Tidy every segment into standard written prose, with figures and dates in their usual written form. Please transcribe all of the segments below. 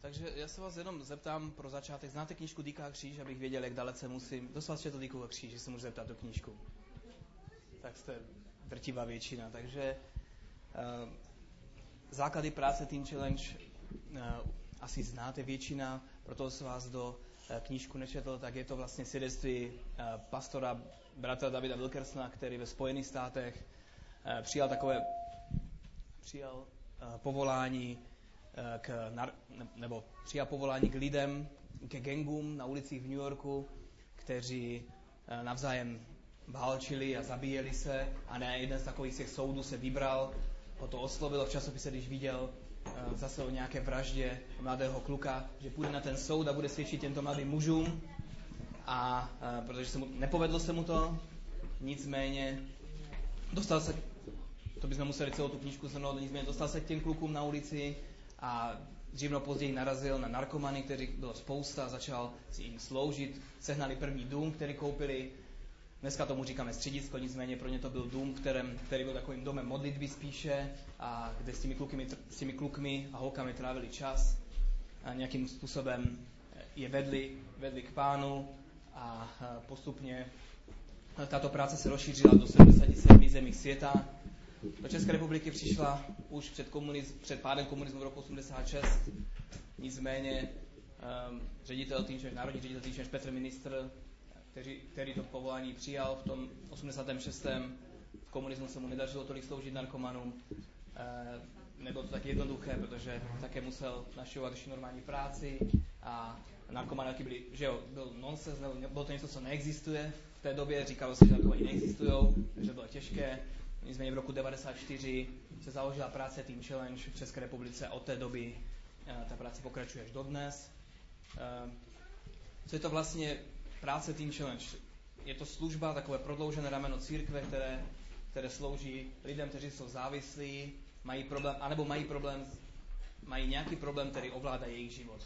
Takže já se vás jenom zeptám pro začátek. Znáte knížku Dýka kříž, abych věděl, jak dalece musím? Kdo z vás četl Dýku kříž, že se můžu zeptat tu knížku? Tak jste drtivá většina. Takže základy práce Teen Challenge asi znáte většina, proto se vás do knížku nečetl, tak je to vlastně svědectví pastora bratra Davida Wilkersona, který ve Spojených státech přijal povolání přijal povolání k lidem, ke gangům na ulicích v New Yorku, kteří navzájem válčili a zabíjeli se, a na jeden z takových těch soudů se vybral, ho to oslovilo v časopise, když viděl zase o nějaké vraždě mladého kluka, že půjde na ten soud a bude svědčit těmto mladým mužům, a protože nepovedlo se mu to, nicméně dostal se, to bychom museli celou tu knížku shrnout, nicméně dostal se k těm klukům na ulici a dřív nebo později narazil na narkomany, kterých bylo spousta, začal si jim sloužit, sehnali první dům, který koupili. Dneska tomu říkáme středisko, nicméně pro ně to byl dům, který byl takovým domem modlitby spíše, a kde s těmi klukmi a holkami trávili čas a nějakým způsobem je vedli k Pánu, a postupně tato práce se rozšířila do 77 zemí světa. Do České republiky přišla už před pádem komunismu v roku 86, nicméně národní ředitel Teen Challenge Petr Ministr, který to povolání přijal v tom 86. V komunismu se mu nedařilo tolik sloužit narkomanům. Nebylo to tak jednoduché, protože také musel naštěvovat ještě normální práci, a narkomani byli, že jo, byl nonsens, bylo to něco, co neexistuje. V té době říkalo se, že narkomani neexistujou, takže bylo těžké. Nicméně v roku 1994 se založila práce Teen Challenge v České republice a od té doby ta práce pokračuje až dodnes. Co je to vlastně práce Teen Challenge? Je to služba, takové prodloužené rameno církve, které slouží lidem, kteří jsou závislí, mají problém, anebo mají nějaký problém, který ovládá jejich život.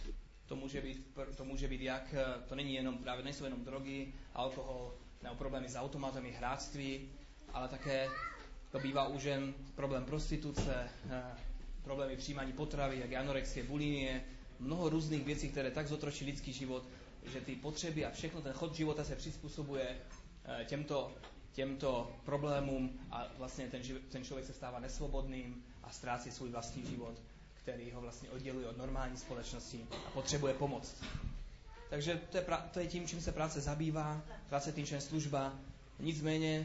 To může být jak, to nejsou jenom drogy, alkohol, nebo problémy s automatami, hráčství, ale také to bývá u žen problém prostituce, problémy přijímání potravy, jak anorexie, bulimie, mnoho různých věcí, které tak zotročí lidský život, že ty potřeby a všechno, ten chod života se přizpůsobuje těmto problémům, a vlastně ten člověk se stává nesvobodným a ztrácí svůj vlastní život, který ho vlastně odděluje od normální společnosti a potřebuje pomoc. Takže to je tím, čím se práce zabývá, práce Teen Challenge služba. Nicméně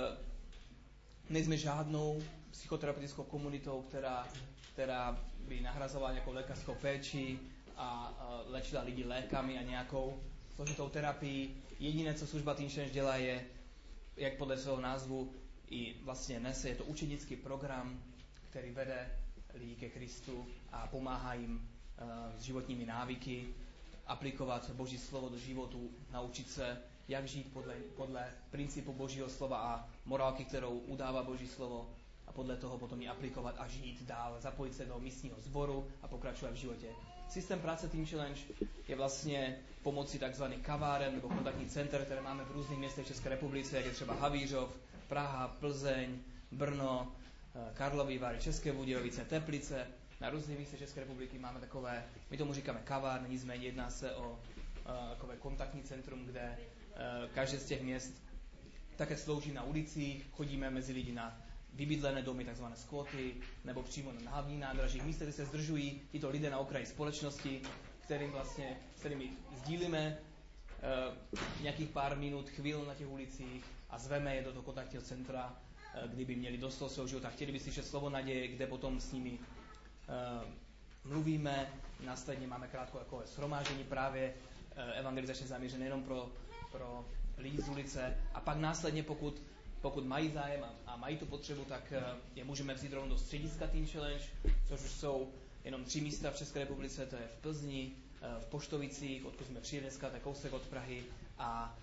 nejsme žádnou psychoterapeutickou komunitou, která by nahrazovala nějakou lékařskou péči a léčila lidi lékami a nějakou složitou terapii. Jediné, co služba Teen Challenge dělá, je, jak podle svého názvu i vlastně nese, je to učenický program, který vede lidi ke Kristu a pomáhá jim s životními návyky, aplikovat Boží slovo do životu, naučit se, jak žít podle principu Božího slova a morálky, kterou udává Boží slovo, a podle toho potom ji aplikovat a žít dál, zapojit se do místního sboru a pokračovat v životě. Systém práce Teen Challenge je vlastně pomocí takzvaných kaváren nebo kontaktních center, které máme v různých městech České republice, jak je třeba Havířov, Praha, Plzeň, Brno, Karlovy Vary, České Budějovice, Teplice. Na různých místech České republiky máme takové, my tomu říkáme kavárny, nicméně jedná se o takové kontaktní centrum, kde každé z těch měst také slouží na ulicích, chodíme mezi lidi na vybydlené domy, takzvané skvoty, nebo přímo na hlavní nádraží, místa, kde se zdržují tyto lidé na okraji společnosti, s kterými sdílíme nějakých pár minut, chvíl na těch ulicích a zveme je do toho kontaktního centra, kdyby měli dost toho svého života, chtěli by slyšet slovo naděje, kde potom s nimi mluvíme. Následně máme krátko takové shromáždění právě evangelizačně zaměřené nejenom pro lidi z ulice, a pak následně, pokud mají zájem a mají tu potřebu, tak je můžeme vzít rovnou do střediska Teen Challenge, což už jsou jenom 3 místa v České republice, to je v Plzni, v Poštovicích, odkud jsme přijeli dneska, to je kousek od Prahy, a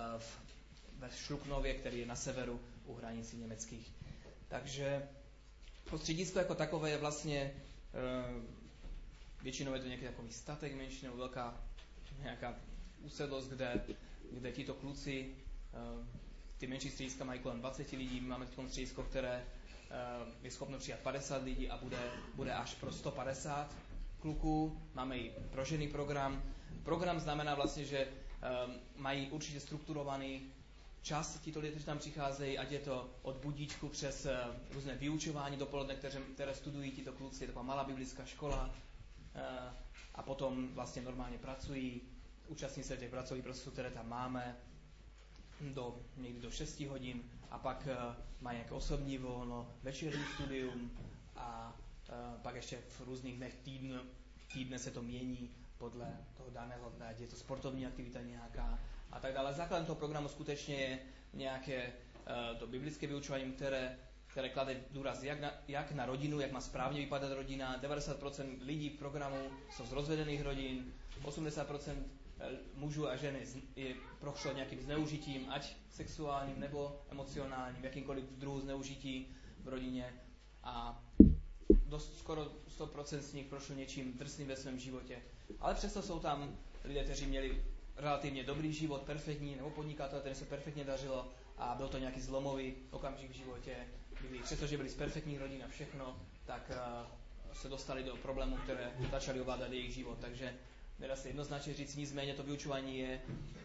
ve Šluknově, který je na severu u hranicí německých. Takže to středisko jako takové je vlastně, většinou je to nějaký takový statek menší nebo nějaká usedlost, kde tito kluci, ty menší střediska mají kolem 20 lidí, máme teď středisko, které je schopno přijat 50 lidí a bude až pro 150 kluků, máme i pro ženy program. Program znamená vlastně, že mají určitě strukturovaný čas títo lidé, kteří tam přicházejí, ať je to od budíčku přes různé vyučování dopoledne, které studují tito kluci, je taková malá biblická škola a potom vlastně normálně pracují, účastní se těch pracovních procesů, které tam máme, někdy do 6 hodin a pak mají nějaké osobní volno, večerní studium a pak ještě v různých dnech týdne se to mění podle toho daného dne, ať je to sportovní aktivita nějaká a tak dále. Základem toho programu skutečně je nějaké to biblické vyučování, které klade důraz jak na rodinu, jak má správně vypadat rodina. 90% lidí v programu jsou z rozvedených rodin, 80% mužů a ženy prošlo nějakým zneužitím, ať sexuálním nebo emocionálním, jakýmkoliv druhu zneužití v rodině a skoro 100% z nich prošlo něčím drsným ve svém životě. Ale přesto jsou tam lidé, kteří měli relativně dobrý život, perfektní, nebo podnikatelé, kterým se perfektně dařilo a byl to nějaký zlomový okamžik v životě, kdy přestože byli z perfektních rodin a všechno, tak se dostali do problémů, které začaly ovládat jejich život. Takže nedá se jednoznačně říct, nicméně to vyučování je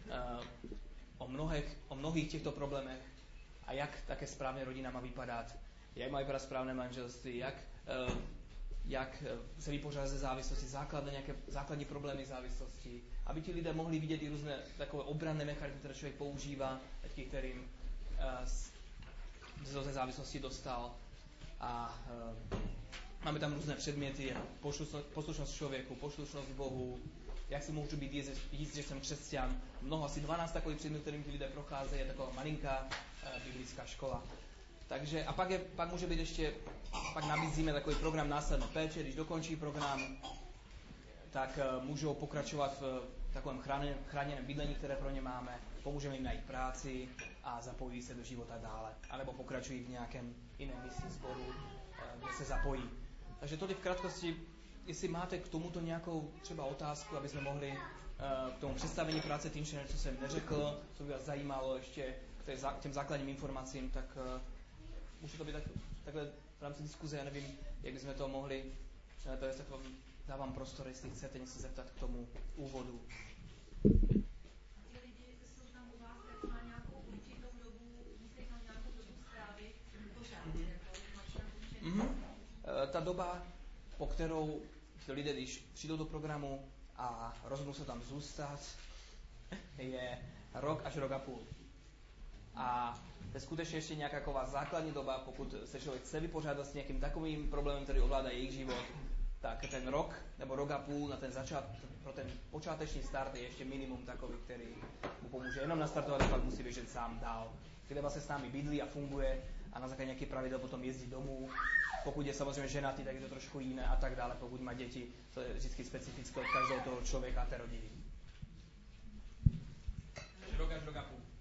o mnohých těchto problémech a jak také správně rodina má vypadat, jak má vypadat správné manželství, jak se vypořádat ze závislosti, základní problémy závislosti, aby ti lidé mohli vidět i různé takové obranné mechanizmy, které člověk používá, kterým se do té závislosti dostal. A máme tam různé předměty, jako poslušnost člověku, poslušnost Bohu, jak si můžu být jist, že jsem křesťan. Asi 12 takových předmětů, kterým ti lidé procházejí, je taková malinká biblická škola. Takže, a pak může být ještě, pak nabízíme takový program následné péče, když dokončí program, tak můžou pokračovat v takovém chráněném bydlení, které pro ně máme, pomůžeme jim najít práci a zapojí se do života dále. A nebo pokračují v nějakém jiném misijním sboru, kde se zapojí. Takže tolik v krátkosti, jestli máte k tomuto nějakou třeba otázku, aby jsme mohli k tomu představení práce Teen Challenge, co jsem neřekl, co by vás zajímalo ještě k těm základním informacím, tak může to být takhle v rámci diskuze, já nevím, jak bychom to mohli, to je takový, dávám prostor, jestli chcete něco zeptat k tomu úvodu. Ty lidi jsou tam u vás, tak má nějakou určitou dobu, musí tam nějakou dobu strávit pořád, Ta doba, po kterou ty lidé, když přijdou do programu a rozhodnou se tam zůstat, je rok až rok a půl. A to je skutečně ještě nějaká taková základní doba, pokud se člověk chce vypořádat s nějakým takovým problémem, který ovládá jejich život, tak ten rok nebo rok a půl na pro ten počáteční start je ještě minimum takový, který mu pomůže jenom nastartovat a pak musí běžet sám dál. Třeba se s námi bydlí a funguje a na základě nějakých pravidel potom jezdí domů. Pokud je samozřejmě ženatý, tak je to trošku jiné a tak dále. Pokud má děti, to je vždycky specifické od každého toho člověka a té rodiny. Rok až rok a půl.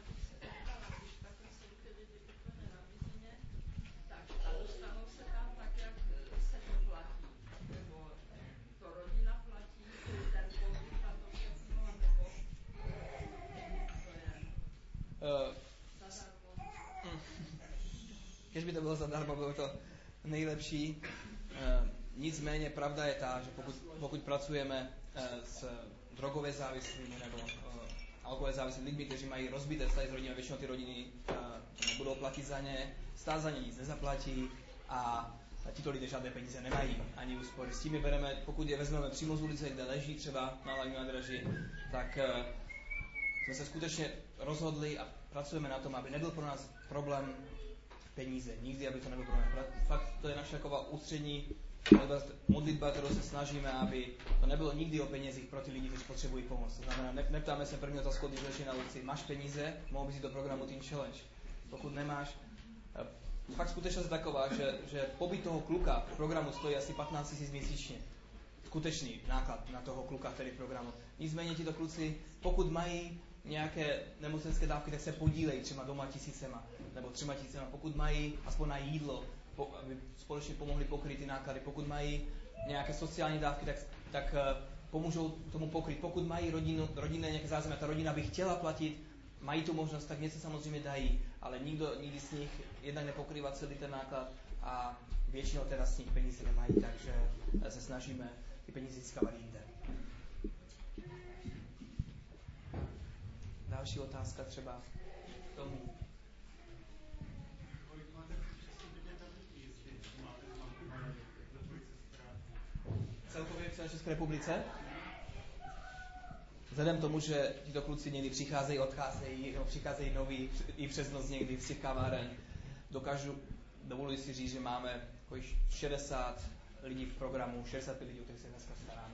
Když by to bylo zadarmo, bylo to nejlepší. Nicméně pravda je ta, že pokud pracujeme s drogové závislými nebo alkoholové závislými lidmi, kteří mají rozbité vztahy s rodinou, většinou ty rodiny nebudou platit za ně, stát za ně nic nezaplatí a tito lidé žádné peníze nemají, ani úspory. S tím je bereme, pokud je vezmeme přímo z ulice, kde leží třeba na hlavní nádraží, tak jsme se skutečně rozhodli a pracujeme na tom, aby nebyl pro nás problém peníze. Nikdy, aby to nebyl problém. Fakt to je naše taková ústřední modlitba, kterou se snažíme, aby to nebylo nikdy o penězích pro ty lidi, kteří potřebují pomoc. To znamená, neptáme se první otázku, když leží na ulici, máš peníze, mohl bys jít do programu Teen Challenge. Pokud nemáš, fakt skutečnost je taková, že pobyt toho kluka v programu stojí asi 15 000 měsíčně. Skutečný náklad na toho kluka, který v programu. Nicméně tito kluci, pokud mají nějaké nemocenské dávky, tak se podílejí třeba doma 1000 nebo 3000, pokud mají aspoň na jídlo, aby společně pomohli pokryt ty náklady. Pokud mají nějaké sociální dávky, tak pomůžou tomu pokryt. Pokud mají rodinné nějaké zázemí, ta rodina by chtěla platit, mají tu možnost, tak něco samozřejmě dají, ale nikdy z nich jednak nepokrývá celý ten náklad a většinou teda z nich peníze nemají, takže se snažíme ty peníze získávali jinde. Další otázka třeba k tomu. Celkově v České republice? Vzhledem k tomu, že tito kluci někdy přicházejí, odcházejí, přicházejí noví i přes noc někdy z těch kaváren, dovoluji si říct, že máme 60 lidí v programu, 65 lidí, o kterých se dneska staráme.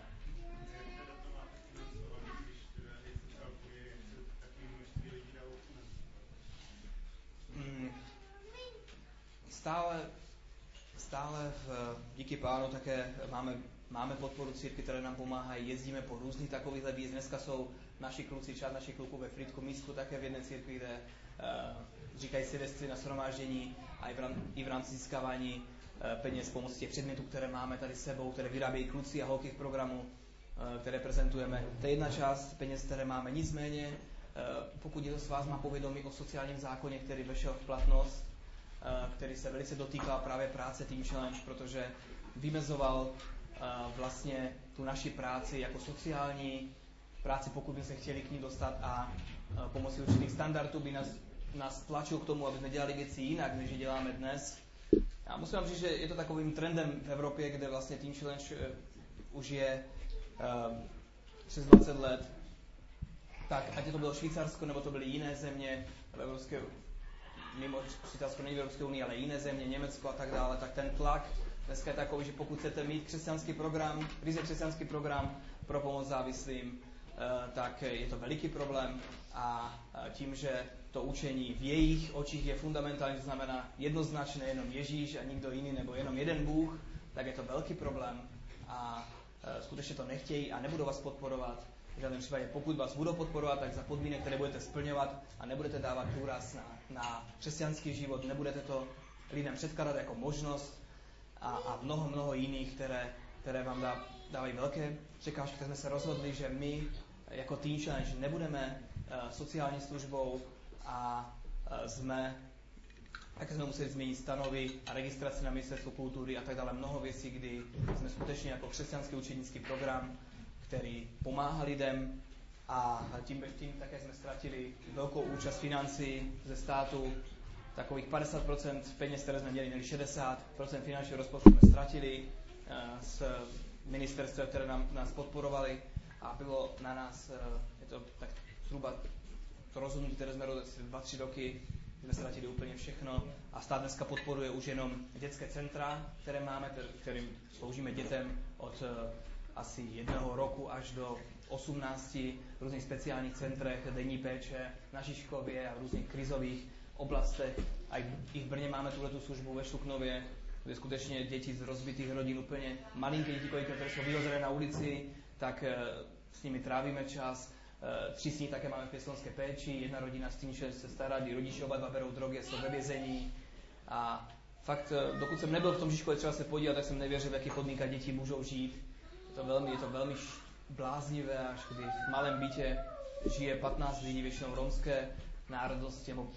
Stále díky Pánu také máme podporu církví, které nám pomáhají, jezdíme po různých takovýchhle výjezd. Dneska jsou naši kluci, část našich kluků ve Frýdku místku, také v jedné církvi, kde říkají silvestry na shromáždění a i v rámci získávání peněz pomocí těch předmětů, které máme tady s sebou, které vyrábějí kluci a holky v programu, které prezentujeme. To je jedna část peněz, které máme. Nicméně, pokud někdo z vás má povědomí o sociálním zákoně, který vešel v platnost, který se velice dotýká právě práce Teen Challenge, protože vymezoval vlastně tu naši práci jako sociální práci, pokud by se chtěli k ní dostat a pomocí určitých standardů by nás tlačil k tomu, aby jsme dělali věci jinak, než je děláme dnes. Já musím vám říct, že je to takovým trendem v Evropě, kde vlastně Teen Challenge už je přes 20 let. Tak ať to bylo Švýcarsko, nebo to byly jiné země v Evropské mimo Švýcarsko není v Evropské unii, ale jiné země, Německo a tak dále, tak ten tlak dneska je takový, že pokud chcete mít křesťanský program, ryze křesťanský program pro pomoc závislým, tak je to veliký problém a tím, že to učení v jejich očích je fundamentální, to znamená jednoznačně jenom Ježíš a nikdo jiný nebo jenom jeden Bůh, tak je to velký problém a skutečně to nechtějí a nebudou vás podporovat. V žádném případě, pokud vás budou podporovat, tak za podmínek, které budete splňovat a nebudete dávat důraz na křesťanský život, nebudete to lidem předkládat jako možnost a mnoho jiných, které vám dávají velké překážky, tak jsme se rozhodli, že my jako Teen Challenge nebudeme sociální službou a také jsme museli změnit stanovy a registraci na Ministerstvu kultury a tak dále. Mnoho věcí, kdy jsme skutečně jako křesťanský učednický program, který pomáhá lidem a tím také jsme ztratili velkou účast financí ze státu. Takových 50% peněz, které jsme měli 60% finančního rozpočtu jsme ztratili z ministerstva, které nás podporovali a bylo na nás, je to tak zhruba to rozhodnutí, které jsme rozhodli 2-3 roky, jsme ztratili úplně všechno a stát dneska podporuje už jenom dětské centra, které máme, kterým sloužíme dětem od asi 1 roku až do 18 v různých speciálních centrech denní péče na Žižkově a v různých krizových oblastech. A i v Brně máme tuhletu službu ve Šluknově, kde skutečně děti z rozbitých rodin, úplně malinké děti, které jsou vyhozené na ulici, tak s nimi trávíme čas. 3 z nich také máme v pěstounské péči, 1 rodina s tím, že se stará, kdy rodiče oba 2 berou drogy, jsou ve vězení. A fakt, dokud jsem nebyl v tom Žižkově třeba se podívat, tak jsem nevěřil, v jakých podmínkách děti můžou žít. Je to velmi bláznivé, až kdy v malém bytě žije 15 lidí, většinou romské národnosti nebo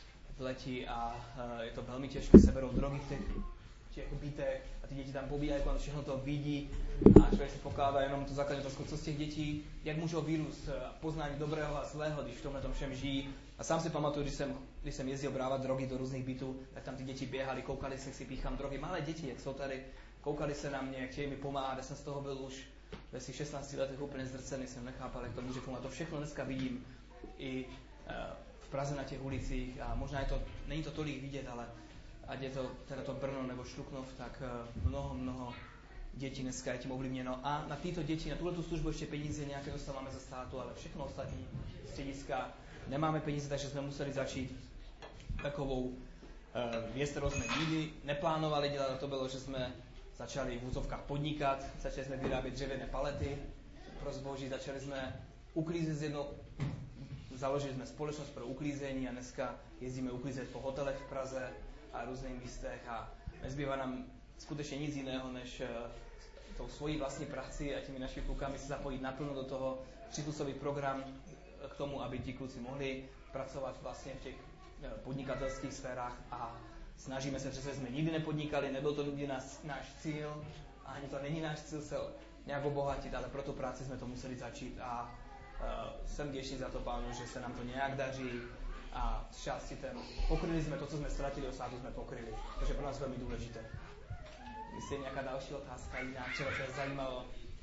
vletí a je to velmi těžké, se berou drogy v těch bytech a ty děti tam pobíhají, jako všechno to vidí a člověk se pokládá jenom to základní otázku, co z těch dětí, jak můžou vyrůst poznání dobrého a zlého, když v tomhle tom všem žijí. A sám si pamatuju, když jsem jezdil brávat drogy do různých bytů, tak tam ty děti běhali, koukali se, jak si píchám drogy, malé děti, jak jsou tady, koukali se na mě, chtěli mi pomáhat, já jsem z toho byl už ve svých 16 letech úplně zdrcený, jsem nechápal, jak to může fungovat. To všechno dneska vidím i v Praze na těch ulicích a možná není to tolik vidět, ale ať je to teda to Brno nebo Šluknov, tak mnoho dětí dneska je tím ovlivněno. A na tyto děti, na tuhletu službu ještě peníze nějaké dostáváme ze státu, ale všechno ostatní střediska nemáme peníze, takže jsme museli začít takovou věc, kterou jsme nikdy neplánovali dělat, a to bylo, že jsme začali v úzovkách podnikat, začali jsme vyrábět dřevěné palety pro zboží, začali jsme uklízet založili jsme společnost pro uklízení a dneska jezdíme uklízet po hotelech v Praze a různých místech a nezbývá nám skutečně nic jiného, než tou svojí vlastní prací a těmi našimi klukami se zapojit naplno do toho, přizpůsobit program k tomu, aby ti kluci mohli pracovat vlastně v těch podnikatelských sférách a snažíme se, přece jsme nikdy nepodnikali, nebyl to nikdy náš cíl a ani to není náš cíl se nějak obohatit, ale pro tu práci jsme to museli začít a jsem vděčný za to Pánu, že se nám to nějak daří a s částitem pokryli jsme to, co jsme ztratili, osádu jsme pokryli. Takže pro nás velmi důležité. Jestli je nějaká další otázka jiná, třeba to je zajímalo.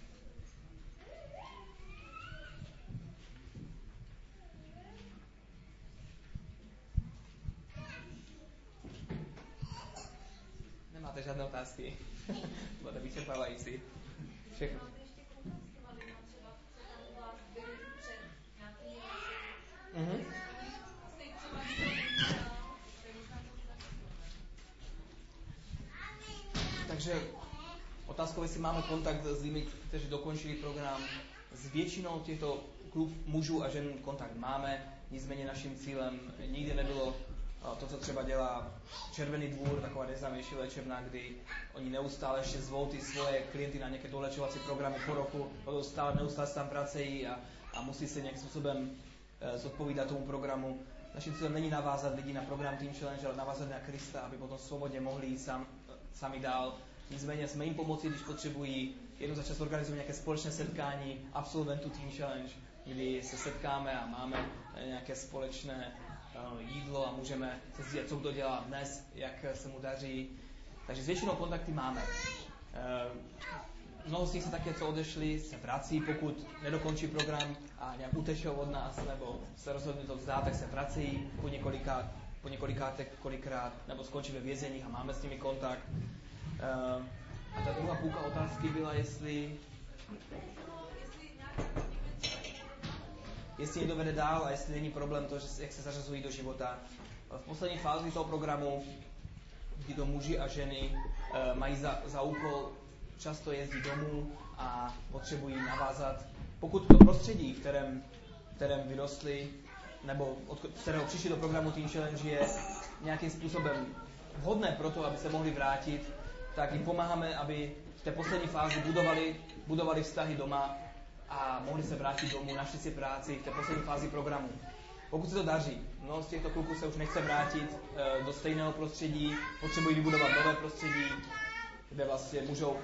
Nemáte žádné otázky? Bude vyčerpávající. Všechno. Takže otázkou, jestli máme kontakt s lidmi, kteří dokončili program. S většinou těchto mužů a žen kontakt máme, nicméně naším cílem nikdy nebylo to, co třeba dělá Červený dvůr, taková nejznámější léčebna, kdy oni neustále ještě zvou ty svoje klienty na nějaké dolečovací programy po roku, neustále se tam pracejí a musí se nějakým způsobem zodpovídat tomu programu. Naším cílem není navázat lidi na program Team Challenge, ale navázat na Krista, aby potom svobodně mohli jít sami dál. Nicméně jsme jim pomoci, když potřebují. Jednou za čas organizujeme nějaké společné setkání absolventů Team Challenge, kdy se setkáme a máme nějaké společné jídlo a můžeme se sdílet, co kdo dělá dnes, jak se mu daří. Takže s většinou kontakty máme. Mnoho z nich se také, co odešli, se vrací, pokud nedokončí program a nějak utečou od nás, nebo se rozhodli to vzdát, tak se vrací po několikátek, kolikrát, nebo skončí ve vězeních a máme s nimi kontakt. A ta druhá půlka otázky byla, jestli někdo vede dál a jestli není problém to, jak se zařazují do života. V poslední fázi toho programu tyto muži a ženy mají za úkol často jezdit domů a potřebují navázat. Pokud to prostředí, v kterém vyrostli, nebo od kterého přišli do programu Team Challenge, je nějakým způsobem vhodné pro to, aby se mohli vrátit, tak jim pomáháme, aby v té poslední fázi budovali vztahy doma a mohli se vrátit domů, našli si práci v té poslední fázi programu. Pokud se to daří, mnoho z těchto kluků se už nechce vrátit do stejného prostředí, potřebují vybudovat nové prostředí, kde vlastně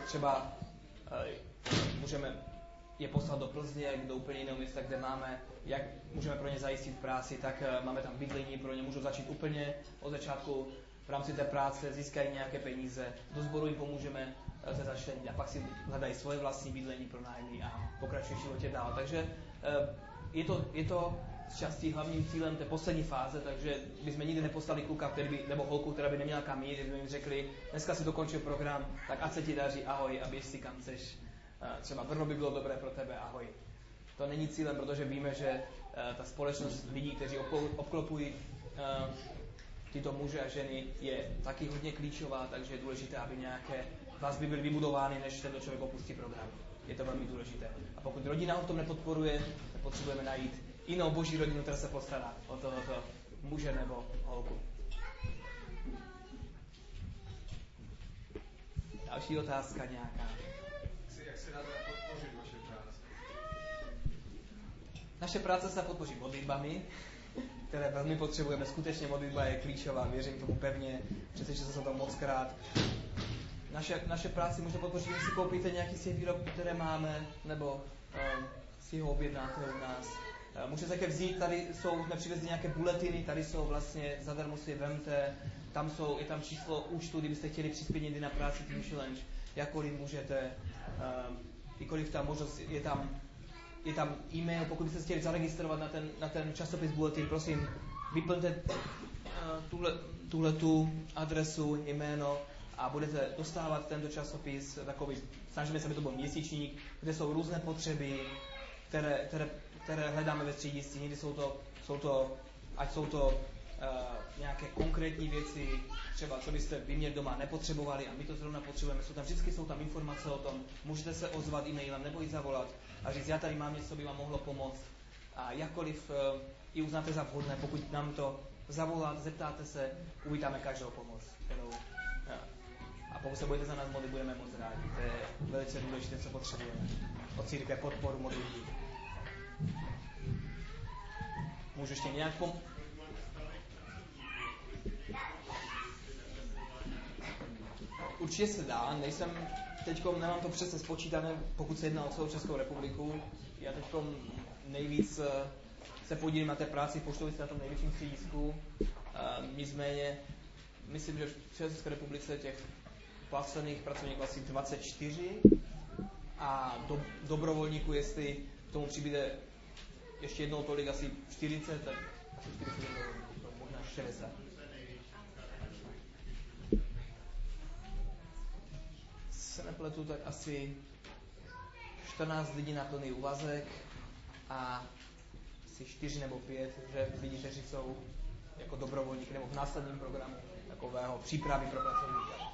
můžeme je poslat do Plzně, do úplně jiného města, kde máme, jak můžeme pro ně zajistit práci, tak máme tam bydlení, pro ně můžou začít úplně od začátku v rámci té práce, získají nějaké peníze, do sboru jim pomůžeme se začlenit a pak si hledají svoje vlastní bydlení pro nájmy a pokračují v životě dál. Takže je to zčastí hlavním cílem té poslední fáze, takže bychom nikdy neposlali kluka, nebo holku, která by neměla kam jít, kdybychom jim řekli, dneska si dokončil program, tak ať se ti daří, ahoj, a běž si kam chceš. Třeba Brno by bylo dobré pro tebe, ahoj. To není cílem, protože víme, že ta společnost lidí, kteří obklopují tyto muže a ženy, je taky hodně klíčová, takže je důležité, aby nějaké vazby byly vybudovány, než tento člověk opustí program. Je to velmi důležité. A pokud rodina ho v tom nepodporuje, tak potřebujeme najít jinou boží rodinu, která se postará o tohoto muže nebo holku. Další otázka nějaká. Jak se dá podpořit vaše práce? Naše práce se podpoří modlitbami, které velmi potřebujeme. Skutečně modlitba je klíčová, věřím tomu pevně, přesvědčil jsem se to mockrát. Naše práci může podpořit, když si koupíte nějaký z těch výrobků, které máme, nebo si ho objednáte u nás. Můžete také vzít, jsme přivezli nějaké buletiny, tady jsou vlastně, zadarmo si je vemte, je tam číslo účtu, kdybyste chtěli přispět někdy na práci Team Challenge, jakkoliv můžete, kdykoliv ta možnost, je tam e-mail, pokud byste chtěli zaregistrovat na ten časopis bulletin, prosím, vyplňte tuhletu adresu, jméno a budete dostávat tento časopis, snažíme se, aby to byl měsíčník, kde jsou různé potřeby, které hledáme ve středisci. Někdy jsou to nějaké konkrétní věci, třeba co byste vy mě doma nepotřebovali a my to zrovna potřebujeme. Vždycky jsou tam informace o tom, můžete se ozvat e-mailem nebo jít zavolat a říct, já tady mám něco, by vám mohlo pomoct. A jakkoliv i uznáte za vhodné, pokud nám to zavoláte, zeptáte se, uvítáme každou pomoc, a pokud se budete za nás modlit, budeme moc rádi. To je velice důležité, co potřebujeme. Od církve podporu modlitby. Můžu ještě nějak Určitě se dá, nejsem teďkom nemám to přesně spočítané, pokud se jedná o celou Českou republiku. Já teďkom nejvíc se podílím na té práci poštovice na tom největším středisku. Nicméně, myslím, že v České republice těch placených pracovníků asi 24 a dobrovolníků, jestli k tomu přibude ještě jednou tolik, asi 40, tak asi 40 dobrovolníků, možná 60. Se nepletu, tak asi 14 lidí na plný úvazek a asi 4 nebo 5 lidí, kteří jsou jako dobrovolníky nebo v následném programu takového přípravy pro pracovníka.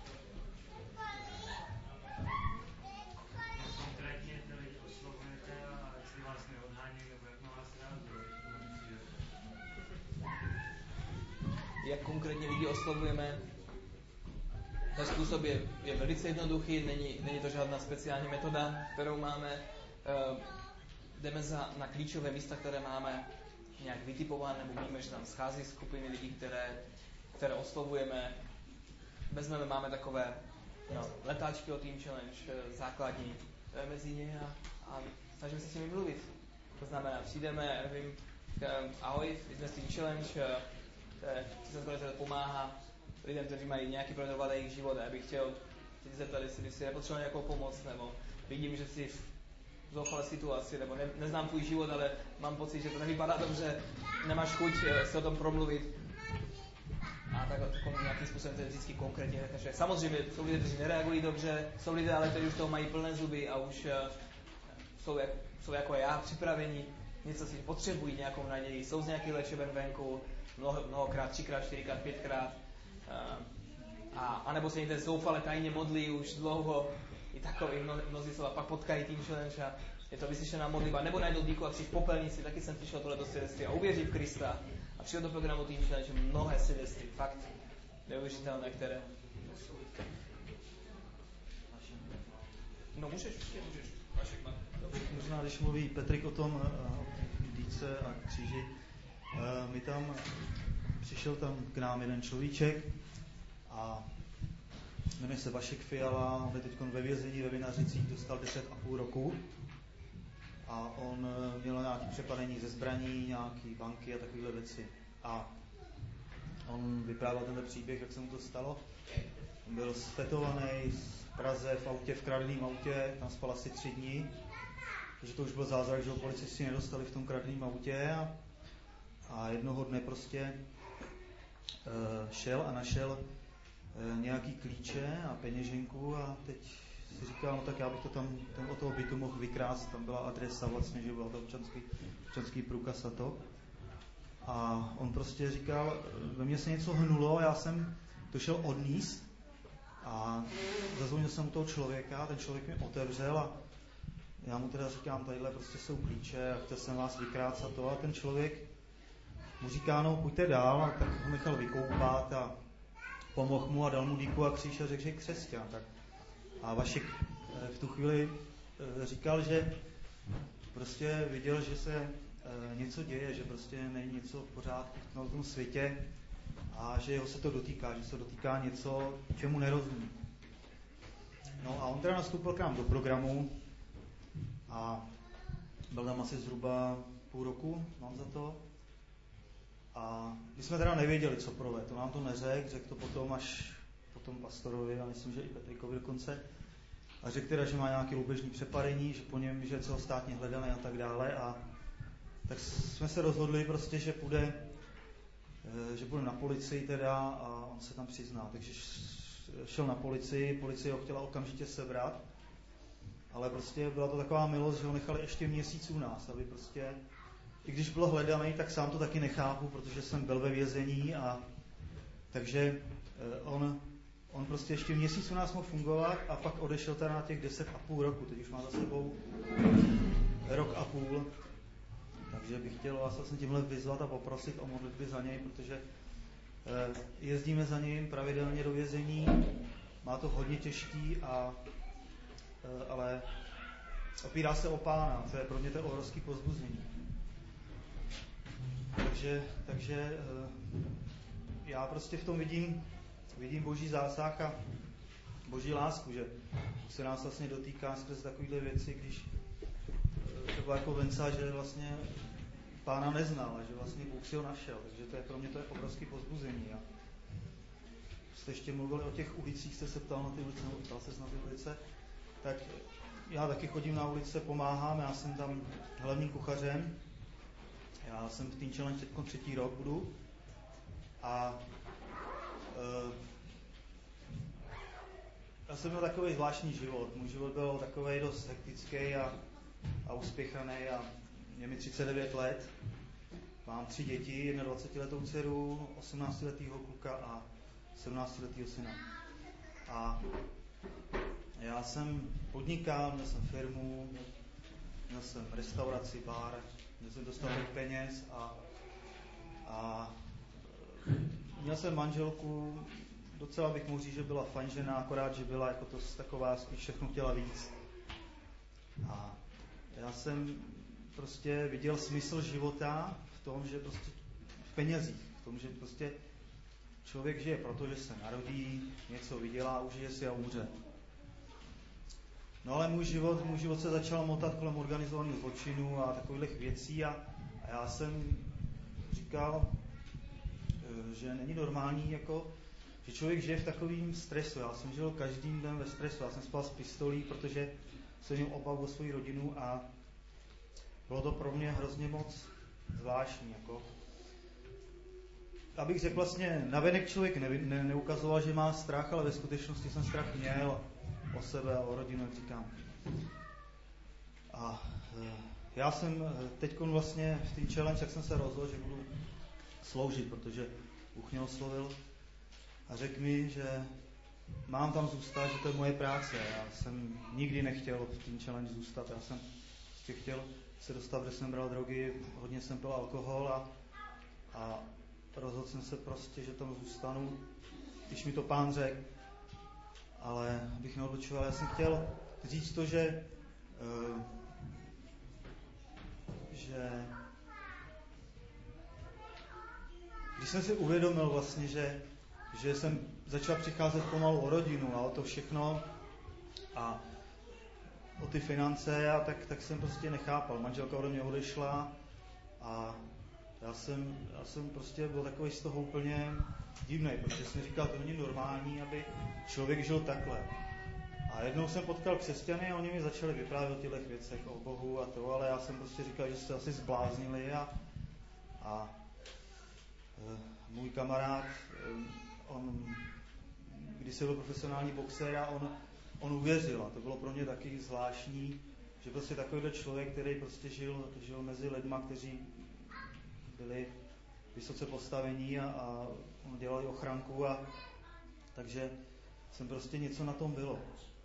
Konkrétně ty lidi oslovujete a jestli vás neodhánějí, nebo jak na vás reagují? Jak konkrétně lidi oslovujeme? Ten způsob je velice jednoduchý, není to žádná speciální metoda, kterou máme. Jdeme na klíčové místa, které máme nějak vytipované, nebo víme, že tam schází skupiny lidí, které oslovujeme. Máme takové letáčky o Team Challenge, základní mezi ně a snažíme se s nimi mluvit. To znamená, přijdeme, nevím, ahoj, jsme z Team Challenge, to pomáhá lidem, kteří mají nějaký problém v jejich život a já bych chtěl se zeptat, jestli by si nepotřeboval nějakou pomoc, nebo vidím, že jsi v zoufalé situaci, nebo neznám tvůj život, ale mám pocit, že to nevypadá dobře, nemáš chuť se o tom promluvit. A tak nějakým způsobem to je vždycky konkrétně. Takže samozřejmě jsou lidé, kteří nereagují dobře, jsou lidé, ale kteří už toho mají plné zuby a už jsou jako já připraveni, něco si potřebují, nějakou naději, jsou z nějakých léčeben venku, mnohokrát, 3x, 4x, 5x. A nebo se někde zoufale tajně modlí už dlouho, i takový mnozí jsou a pak potkají Team Challenge a je to vyslyšená modlitba, nebo najdou díku a při v popelnici, taky jsem slyšel tohleto svědectví a uvěří v Krista a přijel do programu Team Challenge mnohé svědectví, fakt neuvěřitelné, které... No můžeš. Možná, když mluví Petrik o tom dýce a kříži, přišel tam k nám jeden človíček a jmenuje se Vašek Fiala, on je teď ve vězení ve Vinařicích, dostal 10,5 roku a on měl nějaké přepadení ze zbraní, nějaké banky a takovéhle věci. A on vyprávěl tenhle příběh, jak se mu to stalo. On byl stetovaný v Praze v autě, v kradeném autě, tam spal asi 3 dní, protože to už byl zázrak, že ho policisti nedostali v tom kradeném autě a jednoho dne prostě šel a našel nějaký klíče a peněženku a teď si říkal, no tak já bych to tam od toho bytu mohl vykrást, tam byla adresa vlastně, že byla to občanský průkaz a to. A on prostě říkal, ve mně se něco hnulo, já jsem to šel odníst a zazvonil jsem u toho člověka, ten člověk mi otevřel a já mu teda říkám, tadyhle prostě jsou klíče a chtěl jsem vás vykrást a to a ten člověk mu říká, no pojďte dál, a tak ho nechal vykoupat a pomohl mu a dal mu díku a kříž a řekl, že je křesťan. Tak. A Vašek v tu chvíli říkal, že prostě viděl, že se něco děje, že prostě není něco v pořádku na tom světě a že jeho se to dotýká, že se dotýká něco, čemu nerozumí. No a on teda nastoupil k nám do programu a byl tam asi zhruba půl roku, mám za to. A my jsme teda nevěděli, co provede, to nám to řekl to potom až potom pastorovi a myslím, že i Petrikovi dokonce. A řekl teda, že má nějaké loupežní přepadení, že po něm je celostátně hledaný a tak dále. A tak jsme se rozhodli prostě, že půjde na policii teda a on se tam přizná. Takže šel na policii, policie ho chtěla okamžitě sebrat, ale prostě byla to taková milost, že ho nechali ještě měsíc u nás, aby prostě, i když byl hledaný, tak sám to taky nechápu, protože jsem byl ve vězení a takže on prostě ještě měsíc u nás mohl fungovat a pak odešel teda na těch 10,5 roku, teď už má za sebou 1,5 roku. Takže bych chtěl vás vlastně tímhle vyzvat a poprosit o modlitby za něj, protože jezdíme za ním pravidelně do vězení, má to hodně těžký, ale opírá se o Pána, co je pro mě to obrovské povzbuzení. Takže já prostě v tom vidím Boží zásah a boží lásku, že se nás vlastně dotýká skrz takovýhle věci, když to bylo jako Venca, že vlastně Pána neznal a že vlastně Bůh si ho našel, takže to je pro mě to je obrovský povzbuzení. A jste ještě mluvili o těch ulicích, jste se ptal na ty ulice, nebo ptal ses na ty ulice, tak já taky chodím na ulice, pomáhám, já jsem tam hlavním kuchařem, já jsem v Teen Challenge teď 3. rok budu a já jsem měl takový zvláštní život, můj život byl takový dost hektický a uspěchaný a je mi 39 let, mám 3 děti, 21letou dceru, 18letýho kluka a 17letýho syna. A já jsem podnikal, měl jsem firmu, měl jsem restauraci, bar, měl jsem dostatek peněz a měl jsem manželku, docela bych mohl říct, že byla fajn žena, akorát, že byla jako to taková, spíš všechno chtěla víc. A já jsem prostě viděl smysl života v tom, že prostě v penězích, v tom, že prostě člověk žije proto, že se narodí, něco vydělá, užije si a umře. No ale můj život se začal motat kolem organizovaného zločinu a takových věcí a já jsem říkal, že není normální, jako, že člověk žije v takovým stresu. Já jsem žil každým dnem ve stresu. Já jsem spal s pistolí, protože jsem měl obavu o svou rodinu a bylo to pro mě hrozně moc zvláštní. Jako. Abych řekl vlastně, navenek člověk neukazoval, že má strach, ale ve skutečnosti jsem strach měl o sebe a o rodinu, jak říkám. A já jsem teď vlastně v Teen Challenge, jak jsem se rozhodl, že budu sloužit, protože Bůh mě oslovil a řekl mi, že mám tam zůstat, že to je moje práce. Já jsem nikdy nechtěl v Teen Challenge zůstat, já jsem prostě chtěl se dostat, kde jsem bral drogy, hodně jsem pil alkohol a rozhodl jsem se prostě, že tam zůstanu, když mi to Pán řekl. Ale abych neodlučoval, já jsem chtěl říct to, že když jsem si uvědomil vlastně, že jsem začal přicházet pomalu o rodinu a o to všechno a o ty finance, tak jsem prostě nechápal. Manželka ode mě odešla a já jsem prostě byl takový z toho úplně divný, protože jsem říkal, to není normální, aby člověk žil takhle. A jednou jsem potkal křesťany a oni mi začali vyprávět o těchto věcech, o Bohu a to, ale já jsem prostě říkal, že jste asi zbláznili a můj kamarád, když jsem byl profesionální boxer a on uvěřil a to bylo pro mě taky zvláštní, že prostě takovýhle člověk, který prostě žil mezi lidma, kteří byli vysoce postavení a dělali ochranku takže jsem prostě něco na tom bylo.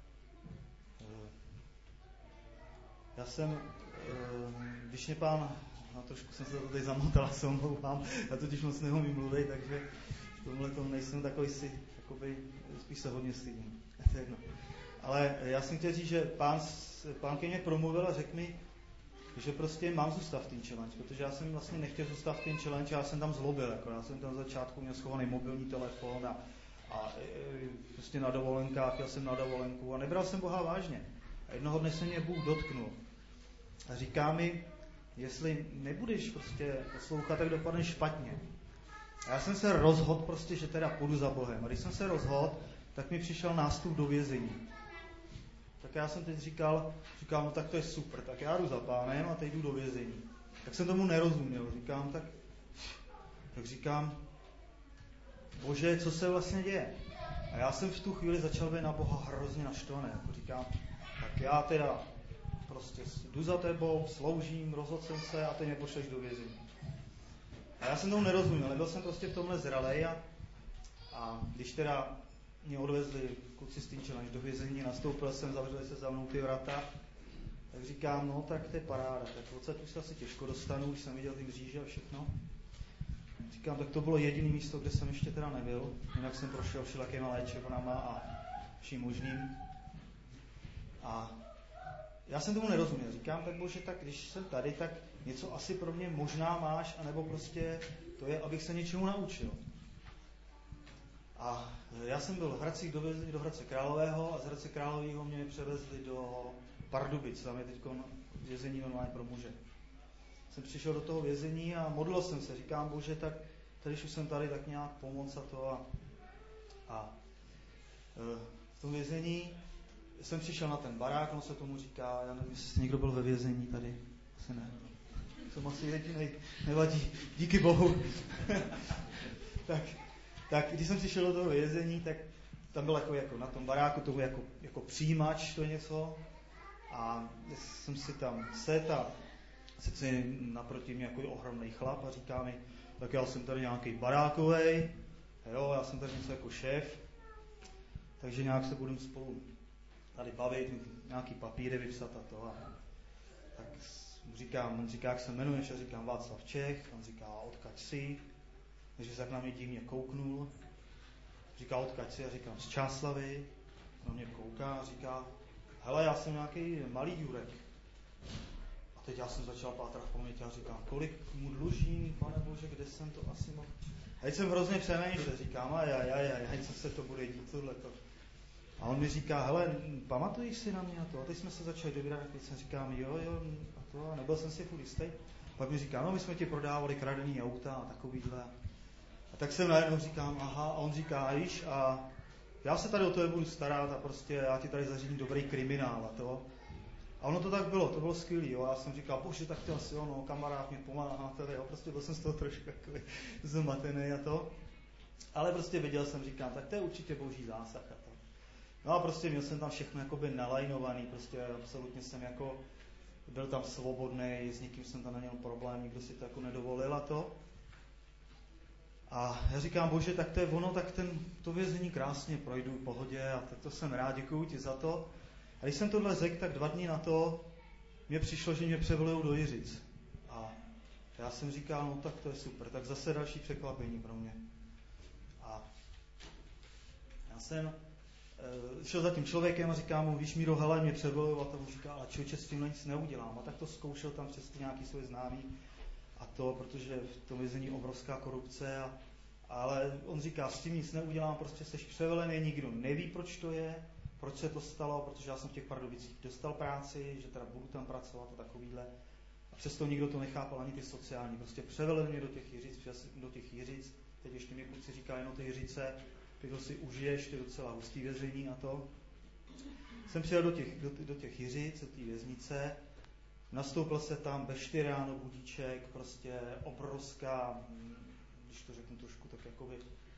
Já jsem, když mě Pán, trošku jsem se to tady zamotal, se omlouvám, já totiž moc neumím mluvit, takže v tomhle tom nejsem takový spíš se hodně stydím. To je jedno. Ale já jsem chtěl říct, že Pán ke mně promluvil a řekl mi, že prostě mám zůstat v Teen Challenge, protože já jsem vlastně nechtěl zůstat v Teen Challenge, já jsem tam zlobil, jako já jsem tam na začátku měl schovaný mobilní telefon a prostě na dovolenkách, jel jsem na dovolenku a nebral jsem Boha vážně. A jednoho dne se mě Bůh dotknul a říká mi, jestli nebudeš prostě poslouchat, tak dopadneš špatně. A já jsem se rozhodl prostě, že teda půjdu za Bohem. A když jsem se rozhodl, tak mi přišel nástup do vězení. Tak já jsem teď říkal, no tak to je super, tak já jdu za Pánem a teď jdu do vězení. Tak jsem tomu nerozuměl, říkám, Bože, co se vlastně děje? A já jsem v tu chvíli začal být na Boha hrozně naštvaný. Jako říkám, tak já teda prostě jdu za tebou, sloužím, rozhodl jsem se a teď mě pošleš do vězení. A já jsem tomu nerozuměl, nebyl jsem prostě v tomhle zralej a když teda mě odvezli kluci z Teen Challenge do vězení, nastoupil jsem, zavřeli se za mnou ty vrata, tak říkám, no tak to je paráda, tak odsaď už se asi těžko dostanu, už jsem viděl ty mříže a všechno. Říkám, tak to bylo jediné místo, kde jsem ještě teda nebyl, jinak jsem prošel všelakýma léčebnama a vším možným. A já jsem tomu nerozuměl. Říkám, tak Bože, tak když jsem tady, tak něco asi pro mě možná máš, anebo prostě to je, abych se něčemu naučil. A já jsem byl v Hradcích dovezli do Hradce Králového a z Hradce Králového mě převezli do Pardubic, tam je teď vězení normálně pro muže. Jsem přišel do toho vězení a modlil jsem se, říkám, Bože, tak tady, když už jsem tady, tak nějak pomoct a to. A v tom vězení jsem přišel na ten barák, on se tomu říká, já nevím, jestli někdo byl ve vězení tady, asi ne. Jsem asi jedinej, nevadí, díky Bohu. tak když jsem přišel do toho vězení, tak tam byl jako na tom baráku, to byl jako přijímač, to něco. A jsem si tam set a sice naproti mě jako ohromný chlap a říká mi, tak já jsem tady nějaký barákovej, jo, já jsem tady něco jako šéf, takže nějak se budeme spolu tady bavit, nějaký papíry vypsat a to. A tak on říká, jak se jmenuješ, a říkám Václav Čech, on říká, odkud jsi, takže se tak na mě divně kouknul, říká, odkud jsi, a říkám, z Čáslavy, na mě kouká a říká, hele, já jsem nějaký malý Jurek. A teď já jsem začal pátrat v paměti a říkám, kolik mu dlužím, Pane Bože, kde jsem to asi mohl. A teď jsem hrozně přemýšlel, říkám, co se to bude dít, tohleto. A on mi říká, hele, pamatuješ si na mě a to? A teď jsme se začali dobírat, teď jsem říkám, jo, a to, a nebyl jsem si furt jistý. Pak mi říká, no, my jsme ti prodávali kradený auta a takovýhle. A tak jsem najednou říkám, aha, a on říká, víš, a já se tady o to budu starat a prostě já ti tady zařídím dobrý kriminál a to. A ono to tak bylo, to bylo skvělý, jo. Já jsem říkal, bože, tak to asi ono, kamarád mě pomáhá, tady, jo. Prostě byl jsem z toho trošku takový zmatený a to. Ale prostě viděl jsem, říkám, tak to je určitě boží zásah a to. No a prostě měl jsem tam všechno jakoby nalajnovaný, prostě absolutně jsem jako byl tam svobodný, s nikým jsem tam neměl problém, nikdo si to jako nedovolil a to. A já říkám, bože, tak to je ono, tak to vězení krásně projdu v pohodě a tak to jsem rád, děkuju ti za to. A když jsem tohle řekl, tak 2 dny na to mě přišlo, že mě převolujou do Jiřic. A já jsem říkal, no tak to je super, tak zase další překvapení pro mě. A já jsem šel za tím člověkem a říkám mu, víš, Míro, hele, mě převolujou, a to mu říká, ale člověče, s tímhle nic neudělám. A tak to zkoušel tam přes nějaký svoje známý a to, protože v tom vězení obrovská korupce, ale on říká, s tím nic neudělám, prostě seš převelený, nikdo neví, proč to je, proč se to stalo, protože já jsem v těch Pardubicích dostal práci, že teda budu tam pracovat a takovýhle. A přesto nikdo to nechápal, ani ty sociální. Prostě převelil mě do těch Jiřic, teď ještě mi kluci říkají, no ty Jiřice, ty to si užiješ, ty docela hustý vězení a to. Jsem přijel do těch Jiřic, do té věznice, nastoupil se tam beštyráno budíček, prostě obrovská, když to řeknu trošku tak jakoby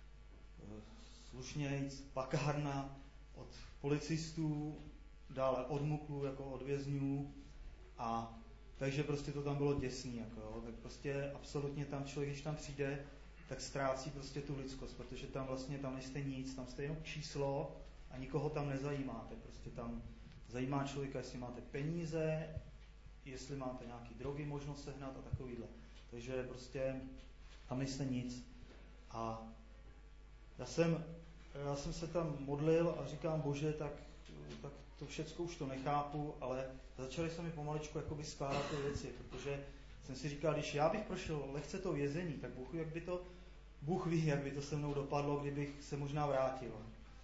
slušnějc, pakárna od policistů, dále od muklů, jako od vězňů, a takže prostě to tam bylo děsný, jako jo, tak prostě absolutně tam člověk, když tam přijde, tak ztrácí prostě tu lidskost, protože tam vlastně tam nejste nic, tam jste jenom číslo a nikoho tam nezajímáte, prostě tam zajímá člověka, jestli máte peníze, jestli máte nějaký drogy, možnost sehnat a takovýhle. Takže prostě tam nejste nic. A já jsem se tam modlil a říkám, bože, tak to všecko už to nechápu, ale začaly se mi pomaličku jakoby skládat ty věci, protože jsem si říkal, když já bych prošel lehce to vězení, tak Bůh ví, jak by to se mnou dopadlo, kdybych se možná vrátil.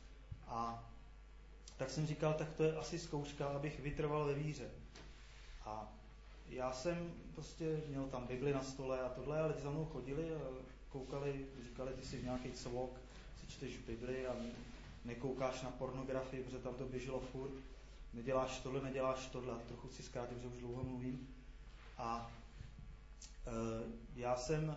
A tak jsem říkal, tak to je asi zkouška, abych vytrval ve víře. A já jsem prostě měl tam Bibli na stole a tohle, ale ti za mnou chodili a koukali, říkali, ty jsi nějaký cvok, si čteš Bibli a nekoukáš na pornografii, protože tam to běželo furt, neděláš tohle, a trochu si zkrátím, že už dlouho mluvím. A já jsem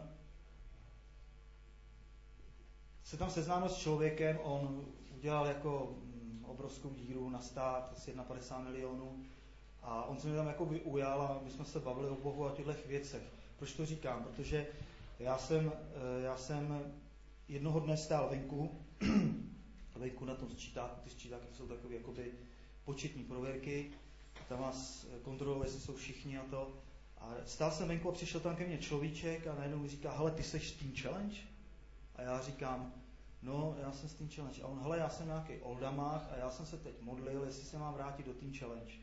se tam seznámil s člověkem, on udělal jako obrovskou díru na stát, asi 51 milionů, a on se mě tam jakoby ujal a my jsme se bavili o Bohu a těchto věcech. Proč to říkám? Protože já jsem jednoho dne stál venku na tom sčítáku, ty sčítáky jsou takové jakoby početní prověrky, tam vás kontrolují, jestli jsou všichni a to. A stál jsem venku a přišel tam ke mně človíček a najednou mi říká, hele, ty seš Team Challenge? A já říkám, no, já jsem z Team Challenge. A on, hele, já jsem nějaký oldamách a já jsem se teď modlil, jestli se mám vrátit do Team Challenge.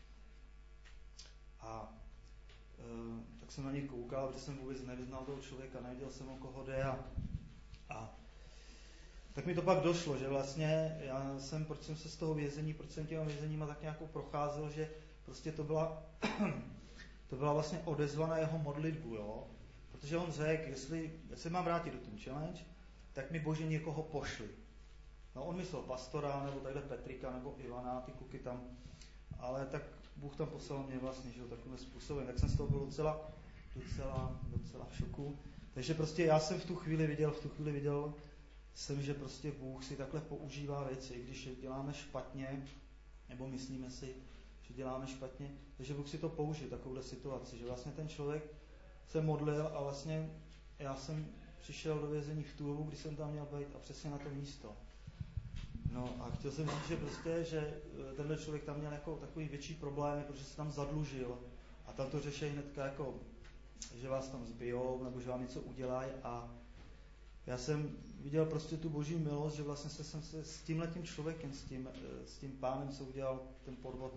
A tak jsem na něj koukal, protože jsem vůbec nevyznal toho člověka, nevěděl jsem, o koho jde, a tak mi to pak došlo, že vlastně proč jsem se z toho vězení, proč jsem těma vězeníma tak nějakou procházel, že prostě to byla vlastně odezva na jeho modlitbu, jo? Protože on řekl, jestli se mám vrátit do ten challenge, tak mi Bože někoho pošli. No on myslel pastora, nebo takhle Petrika, nebo Ivana, ty kluky tam, ale tak Bůh tam poslal mě vlastně, že jo, takovým způsobem, tak jsem z toho byl docela v šoku. Takže prostě já jsem v tu chvíli viděl jsem, že prostě Bůh si takhle používá věci, když je děláme špatně, nebo myslíme si, že děláme špatně, takže Bůh si to použije, takovouhle situaci, že vlastně ten člověk se modlil a vlastně já jsem přišel do vězení v tu dobu, kdy jsem tam měl být a přesně na to místo. No a chtěl jsem říct, že prostě, že tenhle člověk tam měl jako takový větší problémy, protože se tam zadlužil a tam to řeší hnedka jako, že vás tam zbijou nebo že vám něco udělají a já jsem viděl prostě tu boží milost, že vlastně jsem se s tímhletím člověkem, s tím pánem, co udělal ten podvod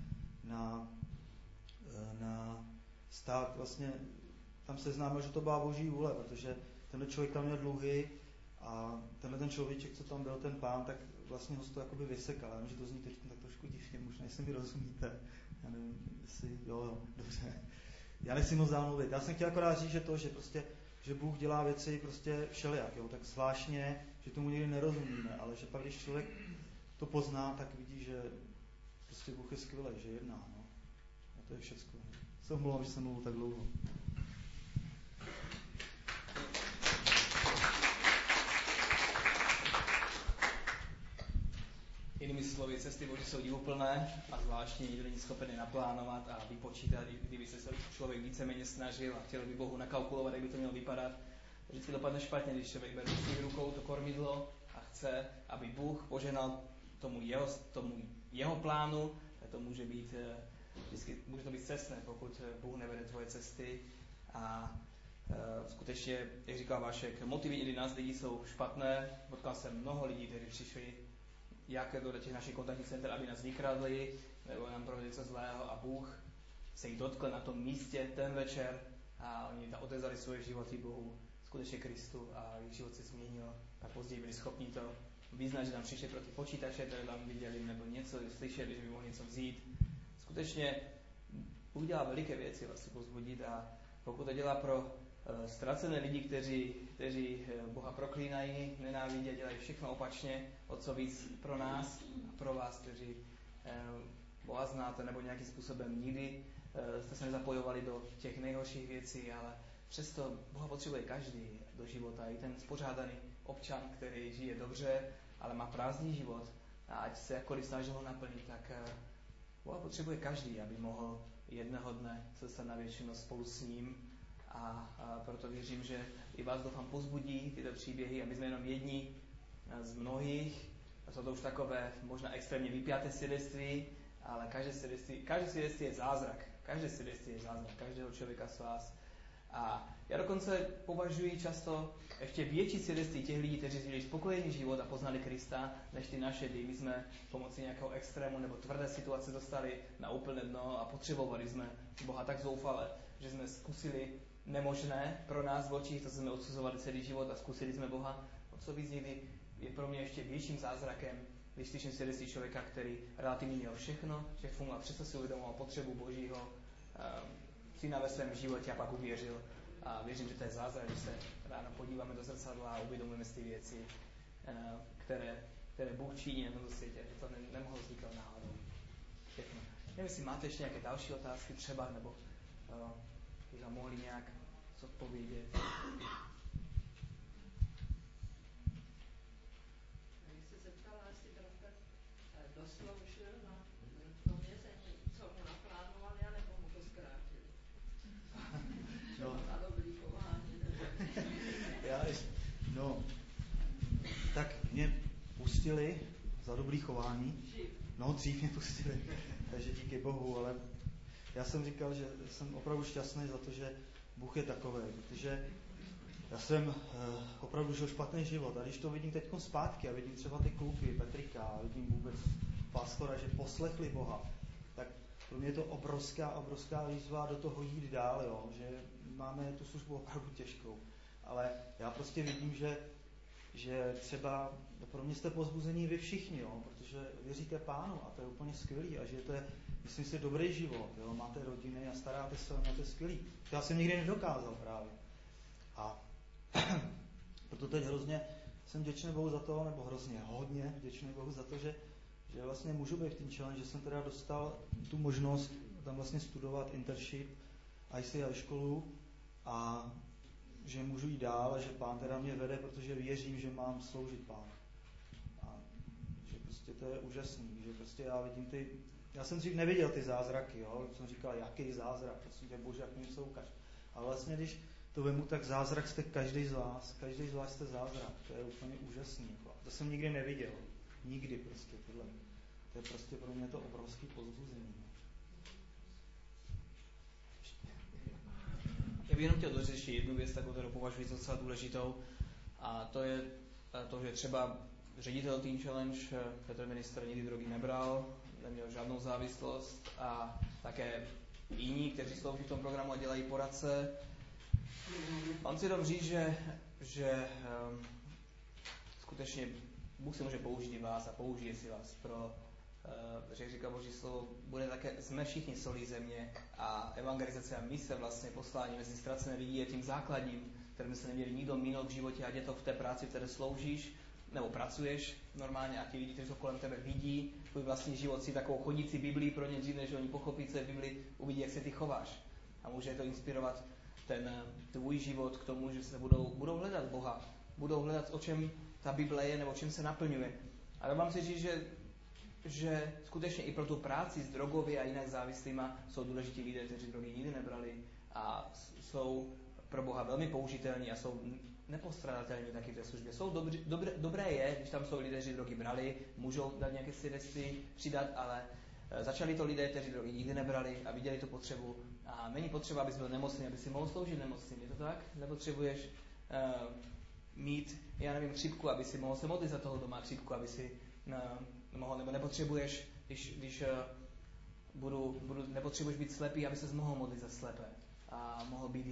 na stát, vlastně tam seznámil, že to byla boží vůle, protože tenhle člověk tam měl dluhy a tenhle ten člověček, co tam byl, ten pán, tak vlastně ho to jakoby vysekal. Já vím, že to zní teď tak trošku divně, možná jestli mi rozumíte. Já nevím, jestli, jo, dobře. Já nechci moc dál mluvit. Já jsem chtěl akorát říct, že Bůh dělá věci prostě všelijak, jo, tak zvláštně, že tomu někdy nerozumíme, ale že pak, když člověk to pozná, tak vidí, že prostě Bůh je skvělý, že jedná, no. A to je všecko. Se omlouvám, že jsem mluvil tak dlouho. Jinými slovy, cesty Boží jsou divuplné a zvláštně nikdo není schopen je naplánovat a vypočítat, kdyby se člověk víceméně snažil a chtěl by Bohu nakalkulovat, jak by to mělo vypadat. Vždycky dopadne špatně, když člověk bere do svých rukou to kormidlo a chce, aby Bůh požehnal tomu jeho plánu, to může to být cestné, pokud Bůh nevede tvoje cesty. A skutečně, jak říkal Vašek, motivy někdy nás lidí jsou špatné. Potkal jsem mnoho lidí, kteří přišli jak do těch našich kontaktních center, aby nás vykradli, nebo nám provedli něco zlého a Bůh se jich dotkl na tom místě ten večer a oni tam odevzdali svoje životy Bohu, skutečně Kristu a jejich život se změnil. A později byli schopni to vyznat, že tam přišli pro ty počítače, které tam viděli, nebo něco slyšeli, že by mohli něco vzít. Skutečně Bůh dělá veliké věci, vás povzbudit a pokud to dělá pro ztracené lidi, kteří Boha proklínají, nenávidí a dělají všechno opačně, o co víc pro nás a pro vás, kteří Boha znáte nebo nějakým způsobem nikdy jste se nezapojovali do těch nejhorších věcí, ale přesto Boha potřebuje každý do života. I ten spořádaný občan, který žije dobře, ale má prázdný život a ať se jakkoliv snaží ho naplnit, tak Boha potřebuje každý, aby mohl jednoho dne se dostat na věčnost spolu s ním. A proto věřím, že i vás doufám pozbudí tyto příběhy a my jsme jenom jedni z mnohých. Jsou to už takové možná extrémně vypjaté svědectví, ale každé svědectví je zázrak. Každé svědectví je zázrak každého člověka z vás. A já dokonce považuji často ještě větší svědectví těch lidí, kteří žili spokojený život a poznali Krista, než ty naše, kdy my jsme pomocí nějakého extrému nebo tvrdé situace dostali na úplné dno a potřebovali jsme Boha tak zoufale, že jsme zkusili nemožné pro nás v očích, to jsme odsuzovali celý život a zkusili jsme Boha. O co víc někdy je pro mě ještě větším zázrakem, když slyším svědectví člověka, který relativně měl všechno fungoval, přesto si uvědomoval potřebu Božího syna ve svém životě a pak uvěřil. A věřím, že to je zázrak, když se ráno podíváme do zrcadla a uvědomujeme si ty věci, které Bůh činí na tomto světě, že to nemohlo vzniknout náhodou. Všechno. Nevím, jestli máte ještě nějaké další otázky třeba, nebo bychom mohli nějak zodpovědět. Když se zeptala, jestli bratr dosloužil na to vězení, co mu naplánovali, anebo mu to zkrátili. No. Na dobrý chování. Tak mě pustili za dobrý chování. No, dřív mě pustili, takže díky Bohu, ale já jsem říkal, že jsem opravdu šťastný za to, že Bůh je takový, protože já jsem opravdu žil špatný život a když to vidím teď zpátky a vidím třeba ty kluky, Petrika, a vidím vůbec pastora, že poslechli Boha, tak pro mě je to obrovská výzva do toho jít dál, jo? Že máme tu službu opravdu těžkou, ale já prostě vidím, že že třeba pro mě jste povzbuzení vy všichni, jo, protože věříte Pánu a to je úplně skvělý a žijete, myslím si, dobrý život, jo, máte rodiny a staráte se, to je skvělý. To já jsem nikdy nedokázal právě. A proto teď hrozně jsem vděčný Bohu za to, nebo hrozně, hodně vděčný Bohu za to, že vlastně můžu být v Teen Challenge, že jsem teda dostal tu možnost tam vlastně studovat internship, ICI školu a že můžu jít dál a že Pán teda mě vede, protože věřím, že mám sloužit Pánu. A že prostě to je úžasný, že prostě já jsem dřív neviděl ty zázraky, jo, jsem říkal, jaký zázrak, prostě tě Bože, jak mi něco ukáž. Ale vlastně, když to vemu, tak zázrak jste každý z vás jste zázrak, to je úplně úžasný. Jako. To jsem nikdy neviděl, nikdy prostě tohle. To je prostě pro mě to obrovský povzbuzení. Já bych jenom chtěl doříct ještě jednu věc, takovou, kterou považuji za docela důležitou, a to je to, že třeba ředitel Teen Challenge Petr Ministr nikdy drogy nebral, neměl žádnou závislost a také jiní, kteří slouží v tom programu a dělají poradce. Mám si jenom říct, že skutečně Bůh se může použít i vás a použije si vás pro, jak říká Boží slovo, bude také, jsme všichni solí země a evangelizace a mise vlastně poslání mezi ztracené lidi je tím základním, kterým se neměli nikdo minout v životě, ať je to v té práci, v které sloužíš, nebo pracuješ normálně a ti lidi, kteří jsou kolem tebe, vidí tvůj vlastní život, si takovou chodící Biblii pro ně dřív, než oni pochopí, co je v Biblii, uvidí, jak se ty chováš. A může to inspirovat ten tvůj život k tomu, že se budou hledat Boha, budou hledat, o čem ta Bible je, nebo o čem se naplňuje. Ale mám si říct, že skutečně i pro tu práci s drogově a jinak závislýma jsou důležití lidé, kteří drogy nikdy nebrali a jsou pro Boha velmi použitelní a jsou nepostradatelní taky v té službě. Dobré je, když tam jsou lidé, kteří drogy brali, můžou dát nějaké svědectví, přidat, ale začali to lidé, kteří drogy nikdy nebrali a viděli tu potřebu. A není potřeba, abys byl nemocný, aby si mohl sloužit nemocným. Je to tak? Nepotřebuješ mít, já nevím, chřipku, aby si mohl se modlit za toho doma, chřipku, aby si mohl, nebo nepotřebuješ, když nepotřebuješ být slepý, aby ses mohl modlit za slepé. A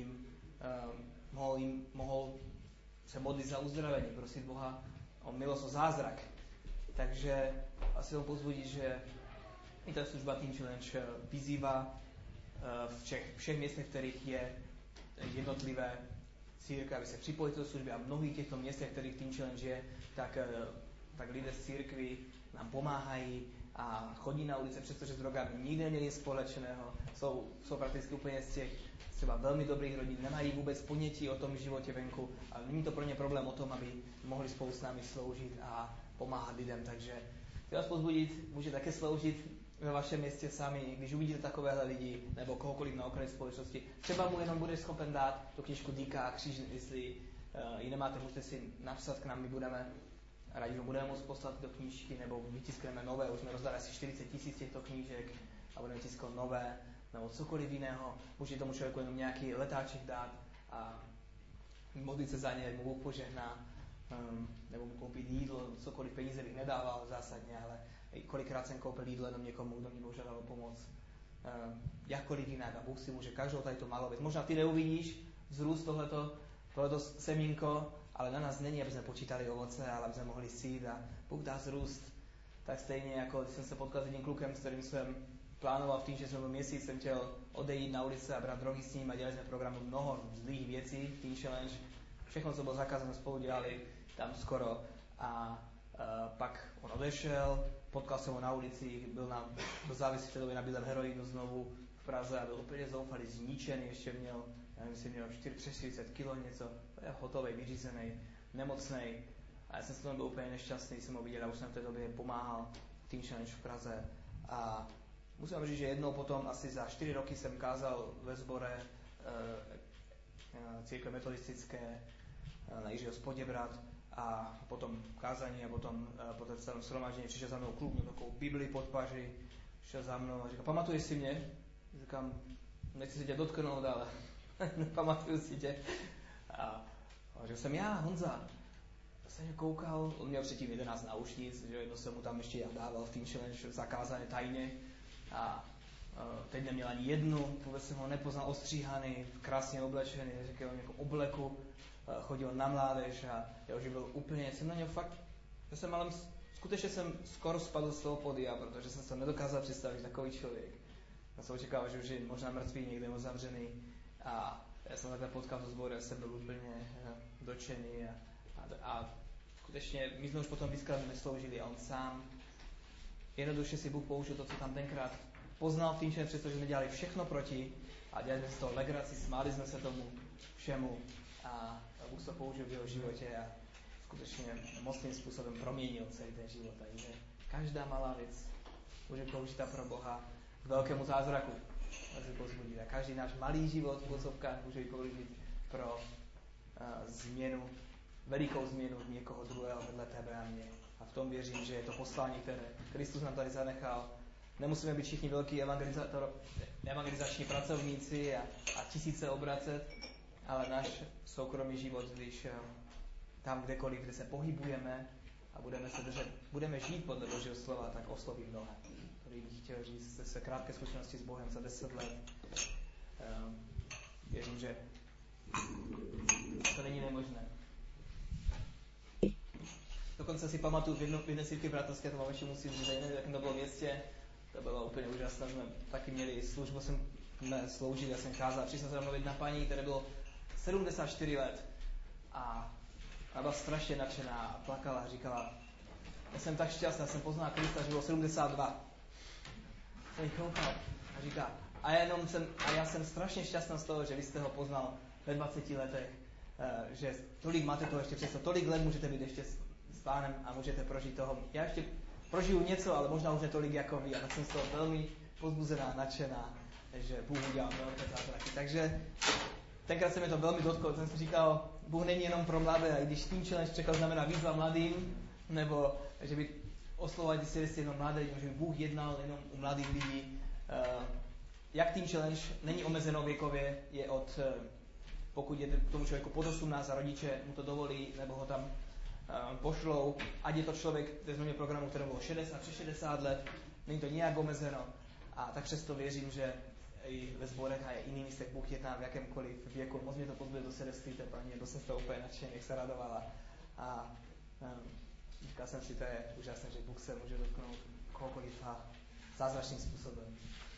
mohl se modlit za uzdravení, prosit Boha o milost, o zázrak. Takže asi ho pozbudí, že i ta služba Teen Challenge vyzývá v všech městech, v kterých je jednotlivé církve, aby se připojili do služby a v mnohých těchto městech, v kterých Teen Challenge je, tak lidé z církví nám pomáhají a chodí na ulice, přestože s drogami nikdy neměli společného, jsou prakticky úplně z těch třeba velmi dobrých rodin, nemají vůbec ponětí o tom životě venku, ale není to pro ně problém o tom, aby mohli spolu s námi sloužit a pomáhat lidem. Takže chci vás pozbudit, můžete také sloužit ve vašem městě sami, když uvidíte takovéhle lidi nebo kohokoliv na okraji společnosti. Třeba mu jenom budeš schopen dát tu knížku Dýka a kříž, jestli ji nemáte, můžete si napsat k nám, my budeme rádi, že budeme moct poslat do knížky, nebo vytiskneme nové, už jsme rozdali asi 40 000 těchto knížek a budeme tisknout nové, nebo cokoliv jiného. Můžete tomu člověku jenom nějaký letáček dát a modlit se za ně, mu Bůh požehná, nebo mu koupit jídlo, cokoliv, peníze bych nedával zásadně, ale kolikrát jsem koupil jídlo jenom někomu, kdo mě požádal o pomoc. Jakkoliv jinak a Bůh si může každou tady to malou věc. Možná ty neuvidíš vzrůst tohleto semínko, ale na nás není, aby jsme počítali ovoce, ale aby jsme mohli sít a Bůh dá zrůst. Tak stejně jako když jsem se potkal s jedním klukem, s kterým jsem plánoval v tím, že jsem měsíc jsem chtěl odejít na ulici a brát drogy s ním a dělali jsme v programu mnoho zlých věcí, Teen Challenge, všechno, co bylo zakázané, spolu dělali tam skoro a pak on odešel, potkal jsem ho na ulici, byl do závisí v té době nabídl heroinu znovu v Praze a byl úplně zoufalý, zničený, ještě měl, já nevím, měl přes 40 kilo něco, hotový, vyřízený, nemocný. A já jsem s tím byl úplně nešťastný, jsem ho viděl a už jsem v té době pomáhal Teen Challenge v Praze. A musím říct, že jednou potom, asi za 4 roky jsem kázal ve sbore církve metodistické na Jiřího Spoděbrat a potom kázání a potom po té celém shromáždění přišel za mnou kluk, měl takovou Bibli pod paži, šel za mnou a říkal, pamatuješ si mě? Říkám, nechci se tě dotknout, ale nepamatuju si tě. A řekl jsem, já, Honza. Jsem mě koukal, on měl předtím 11 náušnic, že jedno jsem mu tam ještě dával v Teen Challenge zakázané tajně a teď neměl ani jednu, vůbec jsem ho nepoznal, ostříhaný, krásně oblečený, řekl jako obleku chodil na mládež a já už byl úplně, jsem na něm fakt, skutečně jsem skoro spadl z toho podia, protože jsem se nedokázal představit takový člověk. Já jsem očekával, že už je možná mrtvý, někde uzavřený a já jsem takhle potkal v sboru, já jsem byl úplně dotčený a skutečně my jsme už potom víckrát nesloužili a on sám jednoduše si Bůh použil to, co tam tenkrát poznal v tým, přestože jsme dělali všechno proti a dělali jsme z toho legraci, smáli jsme se tomu všemu a Bůh to použil v jeho životě a skutečně mocným způsobem proměnil celý ten život. Takže každá malá věc může použita pro Boha k velkému zázraku. A každý náš malý život v podsovkách může použít pro změnu, velikou změnu někoho druhého vedle tebe a mě. A v tom věřím, že je to poslání, které Kristus nám tady zanechal. Nemusíme být všichni velký evangelizační pracovníci a tisíce obracet, ale náš soukromý život, když tam kdekoliv, kde se pohybujeme a budeme žít podle Božího slova, tak osloví mnohé. Který bych chtěl říct ze své krátké zkušenosti s Bohem za 10 let. Věřím, že to není nemožné. Dokonce si pamatuju v jedné církvi bratrské, to vám ještě musím říct, nevím, jak to bylo v městě, to bylo úplně úžasné, jsme taky měli službu, jsem sloužil, já jsem kázal, přišla se mnou jedna paní, které bylo 74 let a byla strašně nadšená a plakala a říkala, já jsem tak šťastná, jsem poznala Krista, že bylo 72. Jsem jí koukal a říká, a já jsem strašně šťastná z toho, že vy jste ho poznal ve 20 letech, že tolik máte toho ještě přesto, tolik let můžete být ještě s Pánem a můžete prožít toho. Já ještě prožiju něco, ale možná už ne tolik jako vy. A tak jsem z toho velmi pozbuzená, nadšená, že Bůh udělal velké zázraky. Takže tenkrát se mi to velmi dotklo, jsem si říkal, Bůh není jenom pro mladé, a i když Team Challenge překlad znamená výzva mladým, nebo že by oslovovali si jenom mladé, že by Bůh jednal jenom u mladých lidí. Jak Team Challenge není omezeno věkově, je pokud je tomu člověku pod 18 a rodiče mu to dovolí, nebo ho tam pošlou, ať je to člověk ve změně programu, který bylo 60 let, není to nijak omezeno. A tak přesto věřím, že i ve sborech a i jiných místech Bůh jedná v jakémkoliv věku. Moc mě to pozbudilo do svědectví té paní, do se z toho úplně nadšeně, jak se radovala. A říkal jsem si, to je úžasné, že Bůh se může dotknout kohokoliv a zázračným způsobem.